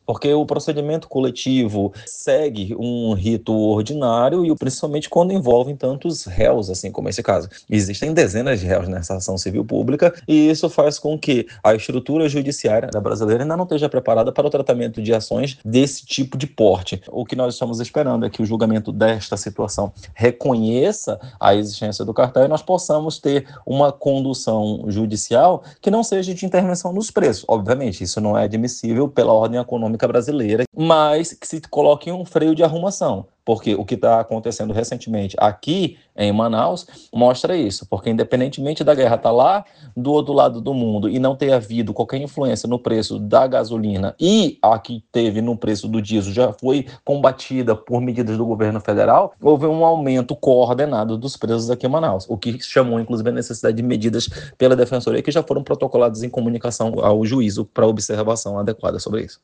Porque o procedimento coletivo segue um rito ordinário e principalmente quando envolvem tantos réus, assim como esse caso. Existem dezenas de réus nessa ação civil pública e isso faz com que a estrutura judiciária brasileira ainda não esteja preparada para o tratamento de ações desse tipo de porte. O que nós estamos esperando é que o julgamento desta situação reconheça a existência do cartel e nós possamos ter uma condução judicial que não seja de intervenção nos preços. Obviamente, isso não é admissível pela ordem econômica brasileira, mas que se coloque um freio de arrumação. Porque o que está acontecendo recentemente aqui em Manaus mostra isso. Porque independentemente da guerra estar lá do outro lado do mundo e não ter havido qualquer influência no preço da gasolina e a que teve no preço do diesel já foi combatida por medidas do governo federal, houve um aumento coordenado dos preços aqui em Manaus, o que chamou inclusive a necessidade de medidas pela Defensoria que já foram protocoladas em comunicação ao juízo para observação adequada sobre isso.